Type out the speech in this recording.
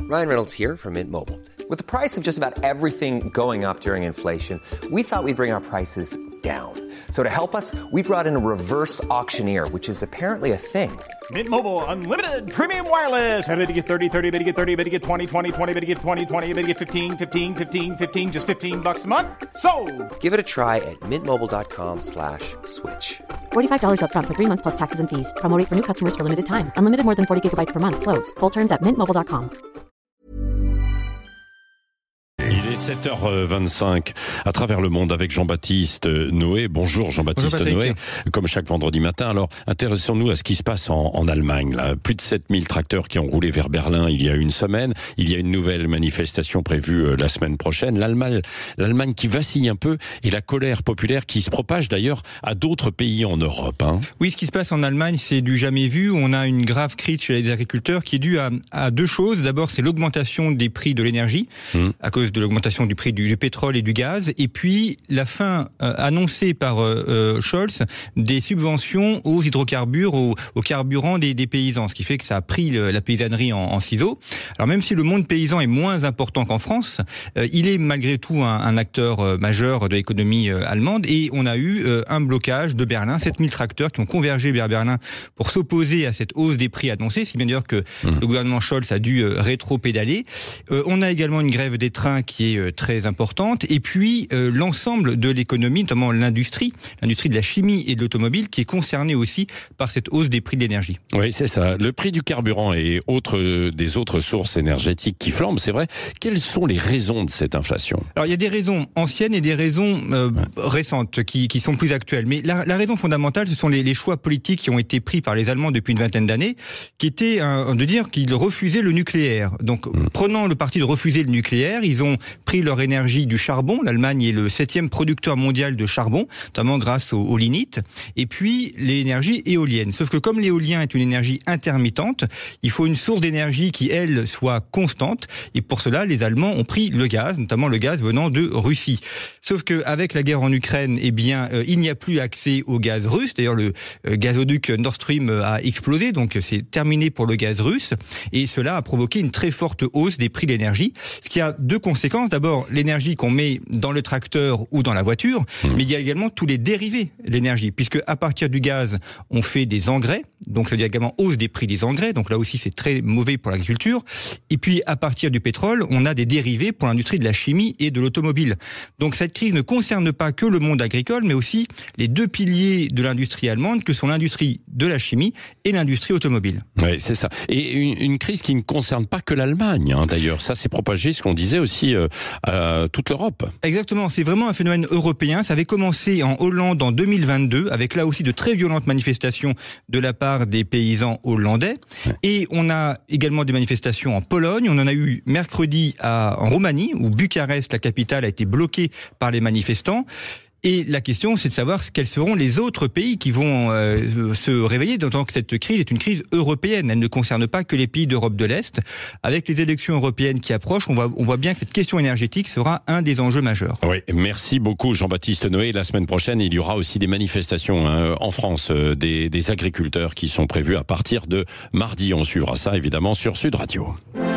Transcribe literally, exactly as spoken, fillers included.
Ryan Reynolds here from Mint Mobile. With the price of just about everything going up during inflation, we thought we'd bring our prices down. So to help us, we brought in a reverse auctioneer, which is apparently a thing. Mint Mobile Unlimited Premium Wireless. How to get thirty, thirty, how to get thirty, how to get twenty, twenty, twenty, how to get twenty, twenty, how to get fifteen, fifteen, fifteen, fifteen, just fifteen bucks a month? Sold! Give it a try at mintmobile.com slash switch. forty-five dollars up front for three months plus taxes and fees. Promo rate for new customers for limited time. Unlimited more than forty gigabytes per month. Slows full terms at mint mobile dot com. Il est sept heures vingt-cinq à travers le monde avec Jean-Baptiste Noé. Bonjour Jean-Baptiste Bonjour Noé, comme chaque vendredi matin. Alors, intéressons-nous à ce qui se passe en, en Allemagne. Là. Plus de sept mille tracteurs qui ont roulé vers Berlin il y a une semaine. Il y a une nouvelle manifestation prévue euh, la semaine prochaine. L'Allemagne, l'Allemagne qui vacille un peu et la colère populaire qui se propage d'ailleurs à d'autres pays en Europe. Hein. Oui, ce qui se passe en Allemagne, c'est du jamais vu. On a une grave crise chez les agriculteurs qui est due à, à deux choses. D'abord, c'est l'augmentation des prix de l'énergie mmh. à cause de l'augmentation du prix du, du pétrole et du gaz, et puis la fin euh, annoncée par euh, Scholz des subventions aux hydrocarbures, aux, aux carburants des, des paysans, ce qui fait que ça a pris le, la paysannerie en, en ciseaux. Alors même si le monde paysan est moins important qu'en France, euh, il est malgré tout un, un acteur euh, majeur de l'économie euh, allemande, et on a eu euh, un blocage de Berlin, sept mille tracteurs qui ont convergé vers Berlin pour s'opposer à cette hausse des prix annoncée, si bien d'ailleurs que mmh. le gouvernement Scholz a dû euh, rétro-pédaler. Euh, on a également une grève des trains qui est euh, très importante, et puis euh, l'ensemble de l'économie, notamment l'industrie, l'industrie de la chimie et de l'automobile, qui est concernée aussi par cette hausse des prix de l'énergie. Oui, c'est ça. Le prix du carburant et autres, des autres sources énergétiques qui flambent, c'est vrai. Quelles sont les raisons de cette inflation ? Alors, il y a des raisons anciennes et des raisons euh, ouais. récentes qui, qui sont plus actuelles. Mais la, la raison fondamentale, ce sont les, les choix politiques qui ont été pris par les Allemands depuis une vingtaine d'années, qui étaient euh, de dire qu'ils refusaient le nucléaire. Donc, mmh. prenant le parti de refuser le nucléaire, ils ont pris leur énergie du charbon. L'Allemagne est le septième producteur mondial de charbon, notamment grâce au, au lignite. Et puis, l'énergie éolienne. Sauf que comme l'éolien est une énergie intermittente, il faut une source d'énergie qui, elle, soit constante. Et pour cela, les Allemands ont pris le gaz, notamment le gaz venant de Russie. Sauf qu'avec la guerre en Ukraine, eh bien, euh, il n'y a plus accès au gaz russe. D'ailleurs, le euh, gazoduc Nord Stream a explosé, donc c'est terminé pour le gaz russe. Et cela a provoqué une très forte hausse des prix de l'énergie, ce qui a deux conséquences. D'abord, l'énergie qu'on met dans le tracteur ou dans la voiture, mmh. mais il y a également tous les dérivés de l'énergie, puisque à partir du gaz, on fait des engrais, donc ça veut dire également hausse des prix des engrais, donc là aussi c'est très mauvais pour l'agriculture. Et puis à partir du pétrole, on a des dérivés pour l'industrie de la chimie et de l'automobile. Donc cette crise ne concerne pas que le monde agricole, mais aussi les deux piliers de l'industrie allemande, que sont l'industrie de la chimie et l'industrie automobile. Oui, c'est ça. Et une, une crise qui ne concerne pas que l'Allemagne, hein, d'ailleurs. Ça s'est propagé, ce qu'on disait aussi, euh, à toute l'Europe. Exactement, c'est vraiment un phénomène européen. Ça avait commencé en Hollande en deux mille vingt-deux, avec là aussi de très violentes manifestations de la part des paysans hollandais. Ouais. Et on a également des manifestations en Pologne. On en a eu mercredi à, en Roumanie, où Bucarest, la capitale, a été bloquée par les manifestants. Et la question, c'est de savoir quels seront les autres pays qui vont euh, se réveiller, d'autant que cette crise est une crise européenne. Elle ne concerne pas que les pays d'Europe de l'Est. Avec les élections européennes qui approchent, on voit, on voit bien que cette question énergétique sera un des enjeux majeurs. Oui, merci beaucoup Jean-Baptiste Noé. La semaine prochaine, il y aura aussi des manifestations hein, en France, euh, des, des agriculteurs qui sont prévues à partir de mardi. On suivra ça évidemment sur Sud Radio.